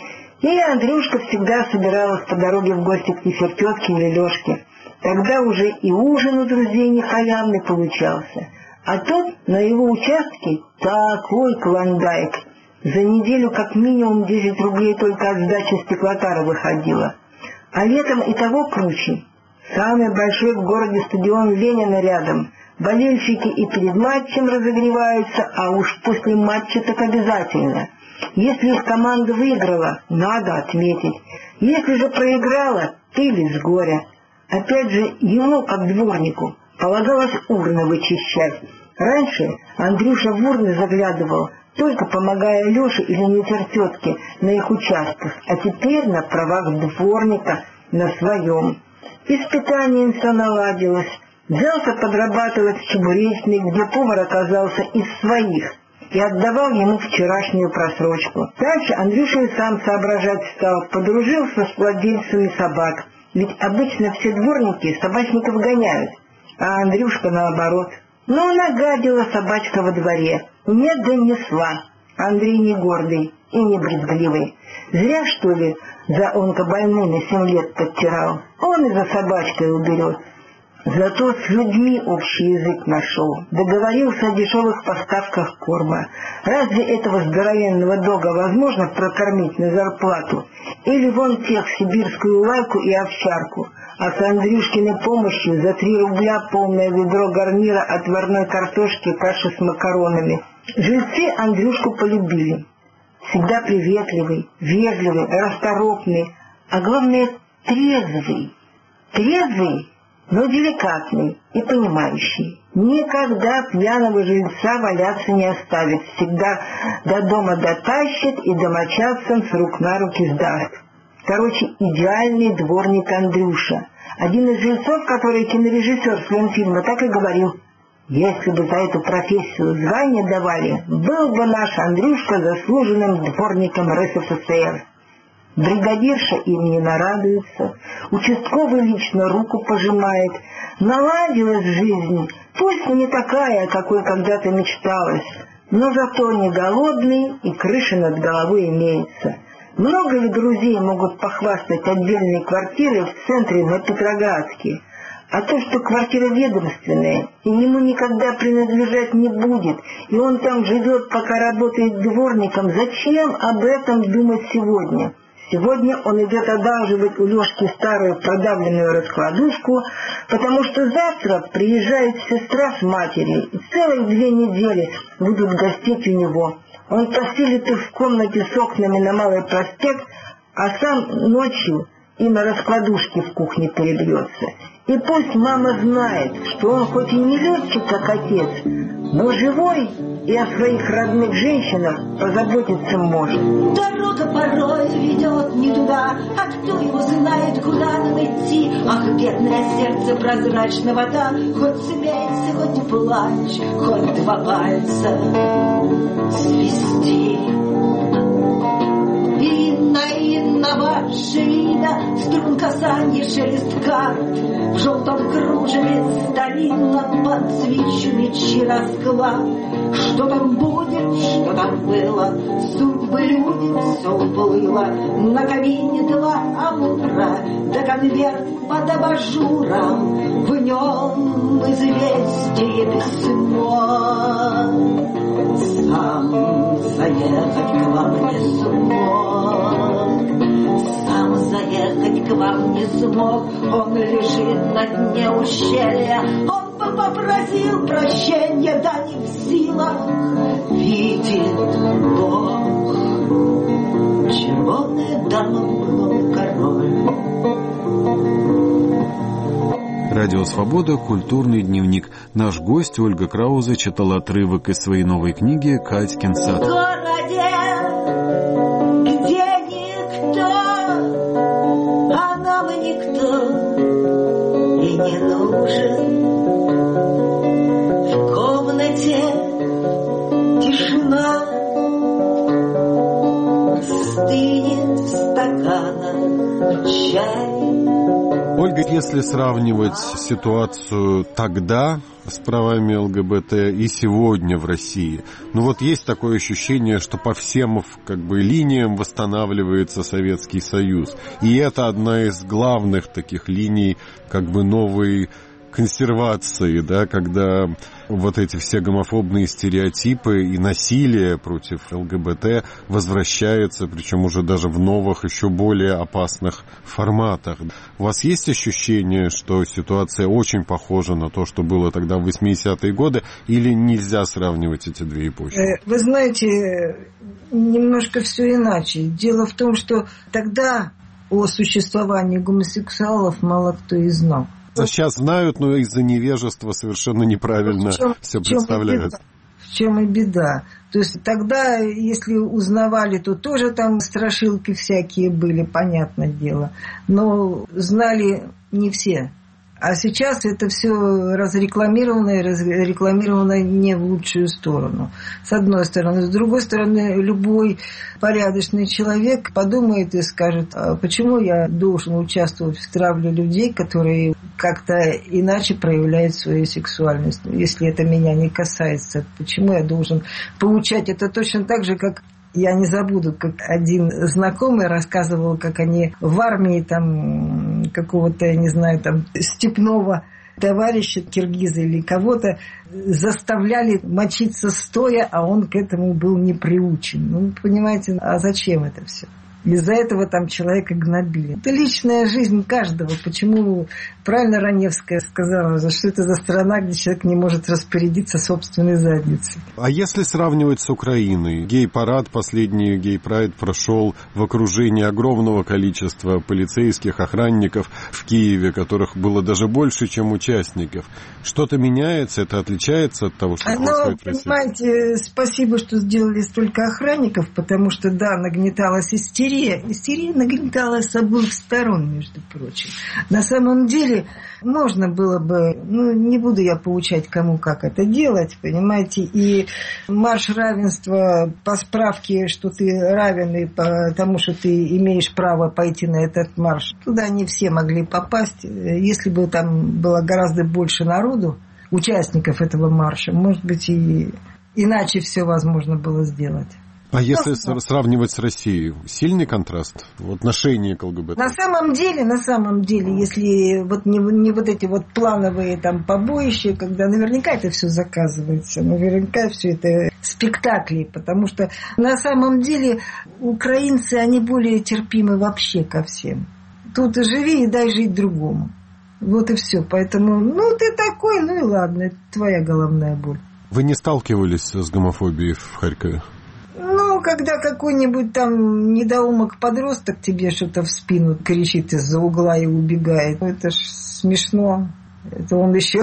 И Андрюшка всегда собиралась по дороге в гости к Нефертетке или Лешке. Тогда уже и ужин у друзей не халявный получался. А тут на его участке такой клондайк. За неделю как минимум 10 рублей только от сдачи стеклотара выходило. А летом и того круче. Самый большой в городе стадион Ленина рядом. Болельщики и перед матчем разогреваются, а уж после матча так обязательно. Если их команда выиграла, надо отметить. Если же проиграла, пили с горя. Опять же, ему, как дворнику, полагалось урны вычищать. Раньше Андрюша в урны заглядывал, только помогая Леше или Нефертетке на их участках, а теперь на правах дворника на своем. И с питанием все наладилось. Взялся подрабатывать в чебуречной, где повар оказался из своих, и отдавал ему вчерашнюю просрочку. Дальше Андрюша и сам соображать стал, подружился с владельцами собак. Ведь обычно все дворники собачников гоняют, а Андрюшка наоборот. Но нагадила собачка во дворе, не донесла. Андрей не гордый и не брезгливый. Зря, что ли, за онкобольными 7 лет подтирал. Он и за собачкой уберет. Зато с людьми общий язык нашел. Договорился о дешевых поставках корма. Разве этого здоровенного дога возможно прокормить на зарплату? Или вон тех сибирскую лайку и овчарку. А с Андрюшкиной помощью за 3 рубля полное ведро гарнира отварной картошки, каши с макаронами. Жильцы Андрюшку полюбили. Всегда приветливый, вежливый, расторопный, а главное трезвый. Трезвый, но деликатный и понимающий. Никогда пьяного жильца валяться не оставит, всегда до дома дотащит и домочадцам с рук на руки сдаст. Короче, идеальный дворник Андрюша. Один из жильцов, который кинорежиссер Сленфильма, так и говорил: если бы за эту профессию звание давали, был бы наш Андрюшка заслуженным дворником РСФСР. Бригадирша им не нарадуется, участковый лично руку пожимает. Наладилась жизнь, пусть не такая, какой когда-то мечталась, но зато не голодный и крыша над головой имеется. Много ли друзей могут похвастать отдельной квартирой в центре на Петроградске? А то, что квартира ведомственная, и ему никогда принадлежать не будет, и он там живет, пока работает дворником, зачем об этом думать сегодня? Сегодня он идет одалживать у Лешки старую продавленную раскладушку, потому что завтра приезжает сестра с матерью, и целых 2 недели будут гостить у него. Он поселится в комнате с окнами на Малый проспект, а сам ночью и на раскладушке в кухне перебьется. И пусть мама знает, что он хоть и не летчик, как отец, но живой и о своих родных женщинах позаботиться может. Дорога порой ведет не туда, а кто его знает, куда нам идти. Ах, бедное сердце, прозрачная вода, хоть смейся, хоть плачь, хоть 2 пальца свисти. Инна машина, струн касанья, шелест карт, в желтом кружеве старинном под свечу мечи расклад. Что там будет, что там было, судьбы люди, все уплыло. На камине 2 амура, да конверт под абажуром, в нем известие письмо. Сам заехать к вам не смог, сам заехать к вам не смог. Он лежит на дне ущелья, он бы попросил прощения, да не в силах. Видит Бог, червоное дамо король. Радио «Свобода», культурный дневник. Наш гость Ольга Краузе читала отрывок из своей новой книги «Катькин сад». В городе, где никто, а нам никто и не нужен. В комнате тишина, стынет в стаканах чай. Ольга, если сравнивать ситуацию тогда с правами ЛГБТ и сегодня в России, ну вот есть такое ощущение, что по всем линиям восстанавливается Советский Союз. И это одна из главных таких линий новой консервации, да, когда вот эти все гомофобные стереотипы и насилие против ЛГБТ возвращается, причем уже даже в новых, еще более опасных форматах. У вас есть ощущение, что ситуация очень похожа на то, что было тогда в 80-е годы, или нельзя сравнивать эти 2 эпохи? Вы знаете, немножко все иначе. Дело в том, что тогда о существовании гомосексуалов мало кто и знал. Сейчас знают, но из-за невежества совершенно неправильно все представляют. В чем и беда. То есть тогда, если узнавали, то тоже там страшилки всякие были, понятное дело. Но знали не все. А сейчас это все разрекламировано и разрекламировано не в лучшую сторону. С одной стороны. С другой стороны, любой порядочный человек подумает и скажет, а почему я должен участвовать в травле людей, которые как-то иначе проявляют свою сексуальность, если это меня не касается. Почему я должен получать это точно так же, как... Я не забуду, как один знакомый рассказывал, как они в армии там какого-то, я не знаю, там степного товарища, киргиза или кого-то, заставляли мочиться стоя, а он к этому был не приучен. Ну, понимаете, а зачем это все? Из-за этого там человека гнобили. Это личная жизнь каждого. Почему, правильно Раневская сказала, что это за страна, где человек не может распорядиться собственной задницей. А если сравнивать с Украиной? Гей-парад, последний гей-прайд прошел в окружении огромного количества полицейских, охранников в Киеве, которых было даже больше, чем участников. Что-то меняется? Это отличается от того, что происходит в России? Понимаете, спасибо, что сделали столько охранников, потому что, да, нагнеталась истерия. истерия. Истерия нагнетала с обоих сторон, между прочим. На самом деле можно было бы, не буду я поучать, кому как это делать, понимаете, и марш равенства по справке, что ты равен, и потому что ты имеешь право пойти на этот марш, туда не все могли попасть. Если бы там было гораздо больше народу, участников этого марша, может быть, и иначе все возможно было сделать. А если сравнивать с Россией, сильный контраст в отношении к ЛГБТ? На самом деле, если вот не вот эти вот плановые там побоища, когда наверняка это все заказывается, наверняка все это спектакли, потому что на самом деле украинцы, они более терпимы вообще ко всем. Тут и живи, и дай жить другому. Вот и все. Поэтому, ты такой, и ладно, это твоя головная боль. Вы не сталкивались с гомофобией в Харькове? Когда какой-нибудь там недоумок-подросток тебе что-то в спину кричит из-за угла и убегает, это ж смешно. Это он еще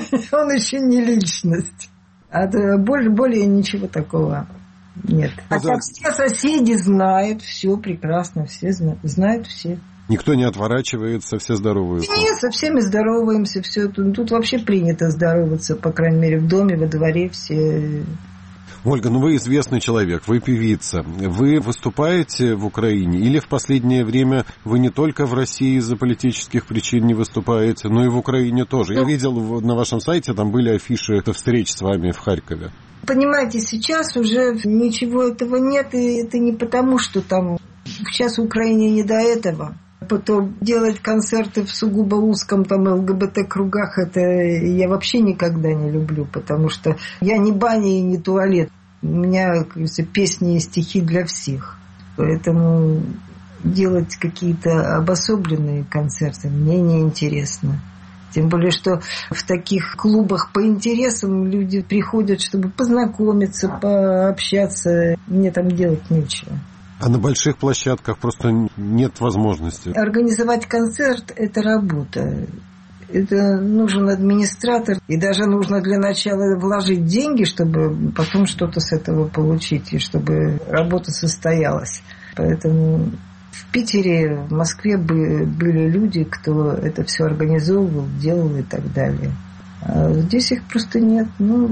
не личность. А более ничего такого нет. Хотя все соседи знают, все прекрасно, все знают все. Никто не отворачивается, все здороваются? Нет, со всеми здороваемся. Все. Тут вообще принято здороваться, по крайней мере, в доме, во дворе все. Ольга, вы известный человек, вы певица. Вы выступаете в Украине или в последнее время вы не только в России из-за политических причин не выступаете, но и в Украине тоже? Я видел на вашем сайте, там были афиши встреч с вами в Харькове. Понимаете, сейчас уже ничего этого нет, и это не потому, что там сейчас в Украине не до этого. Потом делать концерты в сугубо узком там ЛГБТ-кругах, это я вообще никогда не люблю, потому что я не баня и не туалет. У меня, кажется, песни и стихи для всех. Поэтому делать какие-то обособленные концерты мне неинтересно. Тем более, что в таких клубах по интересам люди приходят, чтобы познакомиться, пообщаться. Мне там делать нечего. А на больших площадках просто нет возможности? Организовать концерт – это работа. Это нужен администратор. И даже нужно для начала вложить деньги, чтобы потом что-то с этого получить. И чтобы работа состоялась. Поэтому в Питере, в Москве были люди, кто это все организовывал, делал и так далее. А здесь их просто нет.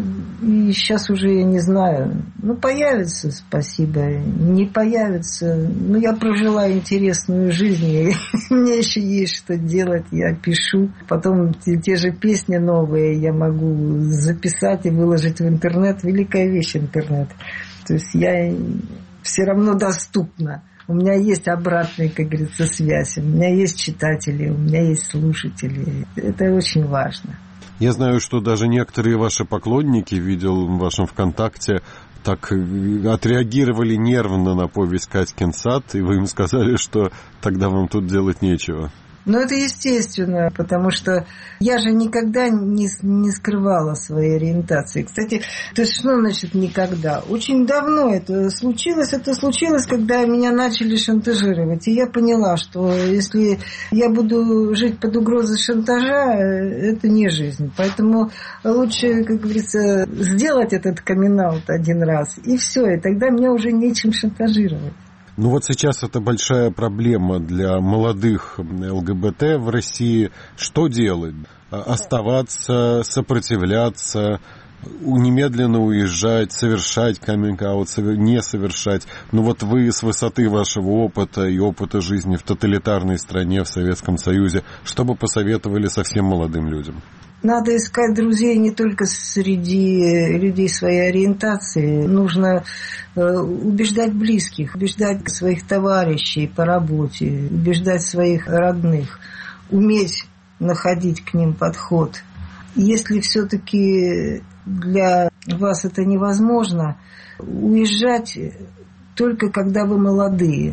И сейчас уже я не знаю. Появится, спасибо. Не появится. Я прожила интересную жизнь. И мне еще есть что делать. Я пишу. Потом те же песни новые я могу записать и выложить в интернет. Великая вещь интернет. То есть я все равно доступна. У меня есть обратная, как говорится, связь. У меня есть читатели, у меня есть слушатели. Это очень важно. Я знаю, что даже некоторые ваши поклонники, видел в вашем ВКонтакте, так отреагировали нервно на повесть «Катькин сад», и вы им сказали, что тогда вам тут делать нечего. Это естественно, потому что я же никогда не скрывала своей ориентации. Кстати, то есть что значит никогда? Очень давно это случилось. Это случилось, когда меня начали шантажировать. И я поняла, что если я буду жить под угрозой шантажа, это не жизнь. Поэтому лучше, как говорится, сделать этот камин-аут один раз. И все, и тогда мне уже нечем шантажировать. Сейчас это большая проблема для молодых ЛГБТ в России. Что делать? Оставаться, сопротивляться, немедленно уезжать, совершать каминг-аут, не совершать. Вы с высоты вашего опыта и опыта жизни в тоталитарной стране, в Советском Союзе, что бы посоветовали совсем молодым людям? Надо искать друзей не только среди людей своей ориентации. Нужно убеждать близких, убеждать своих товарищей по работе, убеждать своих родных, уметь находить к ним подход. Если все-таки для вас это невозможно, уезжать только когда вы молодые.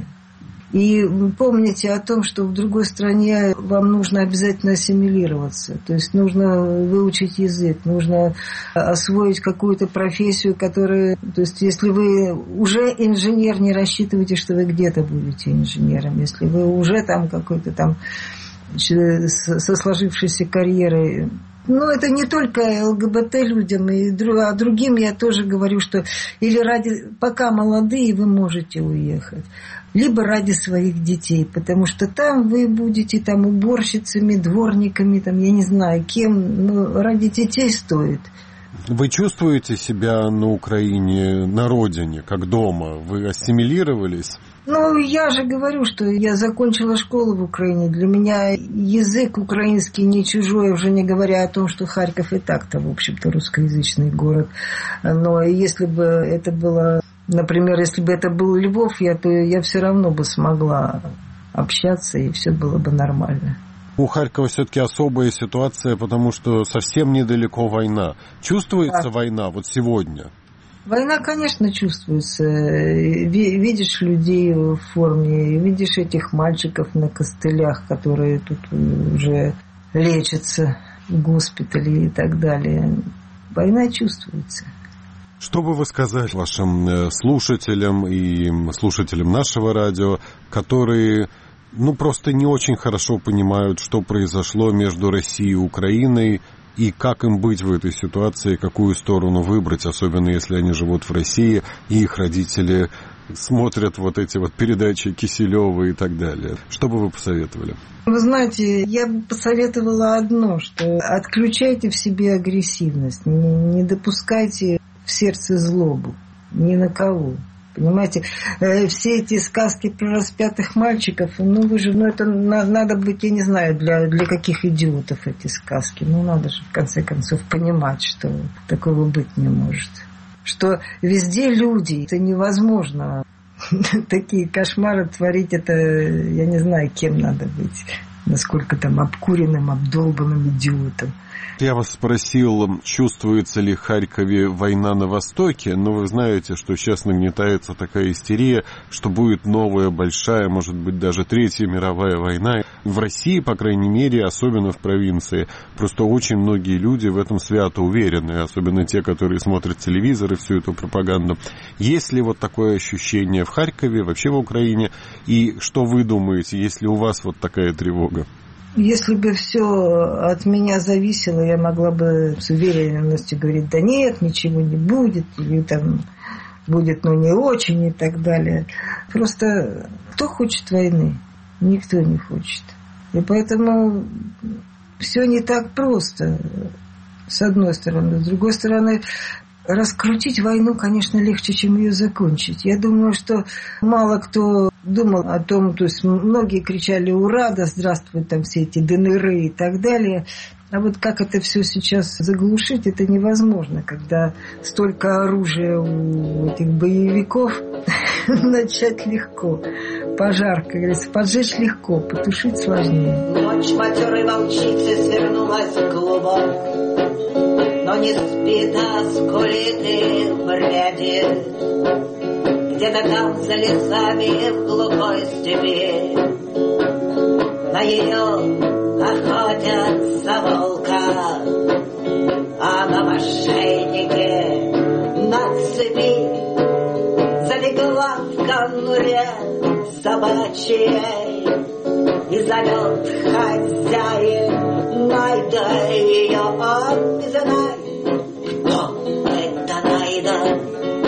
И помните о том, что в другой стране вам нужно обязательно ассимилироваться. То есть нужно выучить язык, нужно освоить какую-то профессию, которая... То есть если вы уже инженер, не рассчитывайте, что вы где-то будете инженером. Если вы уже там какой-то там со сложившейся карьерой, Но это не только ЛГБТ людям, а другим я тоже говорю, что или пока молодые, вы можете уехать, либо ради своих детей, потому что там вы будете там уборщицами, дворниками, там, я не знаю кем, но ради детей стоит. Вы чувствуете себя на Украине, на родине, как дома? Вы ассимилировались? Ну, я же говорю, что я закончила школу в Украине. Для меня язык украинский не чужой, уже не говоря о том, что Харьков и так-то, в общем-то, русскоязычный город. Но если бы это было, например, если бы это был Львов, то я все равно бы смогла общаться, и все было бы нормально. У Харькова все-таки особая ситуация, потому что совсем недалеко война. Чувствуется война вот сегодня? Война, конечно, чувствуется. Видишь людей в форме, видишь этих мальчиков на костылях, которые тут уже лечатся в госпитале и так далее. Война чувствуется. Что бы вы сказали вашим слушателям и слушателям нашего радио, которые просто не очень хорошо понимают, что произошло между Россией и Украиной, и как им быть в этой ситуации, какую сторону выбрать, особенно если они живут в России, и их родители смотрят вот эти вот передачи Киселева и так далее. Что бы вы посоветовали? Вы знаете, я бы посоветовала одно, что отключайте в себе агрессивность, не допускайте в сердце злобу ни на кого. Понимаете, все эти сказки про распятых мальчиков, это надо быть, я не знаю, для каких идиотов эти сказки. Надо же в конце концов понимать, что такого быть не может. Что везде люди, это невозможно. Такие кошмары творить, это, я не знаю, кем надо быть. Насколько там обкуренным, обдолбанным идиотом. Я вас спросил, чувствуется ли в Харькове война на Востоке, но вы знаете, что сейчас нагнетается такая истерия, что будет новая, большая, может быть, даже Третья мировая война. В России, по крайней мере, особенно в провинции, просто очень многие люди в этом свято уверены, особенно те, которые смотрят телевизор и всю эту пропаганду. Есть ли вот такое ощущение в Харькове, вообще в Украине, и что вы думаете, есть ли у вас вот такая тревога? Если бы все от меня зависело, я могла бы с уверенностью говорить, да нет, ничего не будет, или там будет, но не очень и так далее. Просто кто хочет войны? Никто не хочет. И поэтому все не так просто, с одной стороны. С другой стороны, раскрутить войну, конечно, легче, чем ее закончить. Я думаю, что мало кто думал о том, то есть многие кричали «Ура!», да здравствуют там все эти ДНРы и так далее. А вот как это все сейчас заглушить, это невозможно, когда столько оружия у этих боевиков. Начать легко. Пожар, как говорится, поджечь легко, потушить сложнее. Ночь матерой волчицы свернулась в клубок, но не спит, а скулит и бредит. Где-то там за лесами в глухой степи на ее охотятся волка, а на мошеннике на цепи залегла в конуре собачьей и зовет хозяин, найда ее, знай, кто это найда.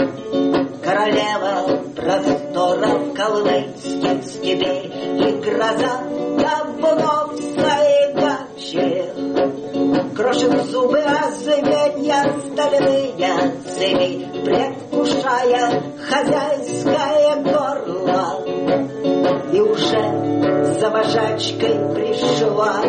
Королева просторов колымских степей и гроза давно стоящих. Крошит зубы озверя стальные цепи, предвкушая хозяйское горло. И уже за вожачкой пришла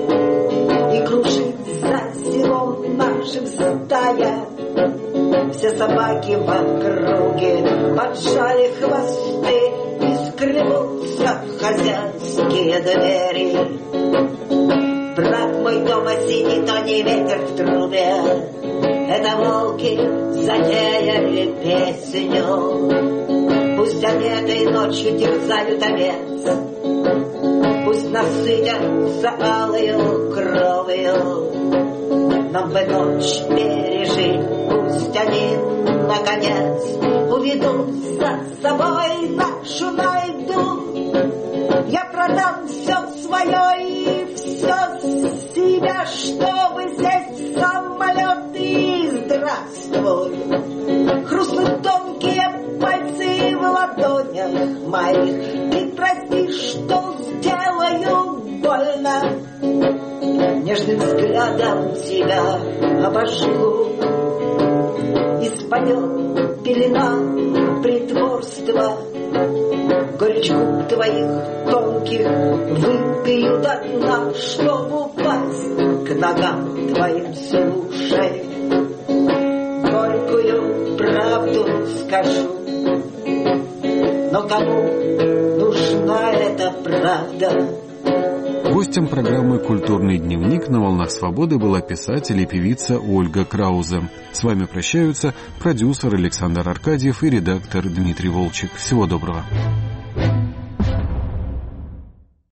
и кружит за селом нашим стая. Все собаки в округе поджали хвосты и скребутся в хозяйские двери. Брат мой дома сидит, а не ветер в трубе. Это волки затеяли песню. Пусть они этой ночью терзают овец, пусть насытятся алою кровью. Нам бы ночь пережить, пусть они, наконец, уведут за собой нашу найду. Я продам все свое и все себя, чтобы здесь твоих. Ты прости, что сделаю больно, нежным взглядом тебя обожгу. И спадет пелена притворства, горечь губ твоих тонких выпью до дна, чтоб упасть к ногам твоим. Слушай, горькую правду скажу, но кому нужна эта правда? Гостем программы «Культурный дневник» на «Волнах Свободы» была писатель и певица Ольга Краузе. С вами прощаются продюсер Александр Аркадьев и редактор Дмитрий Волчек. Всего доброго.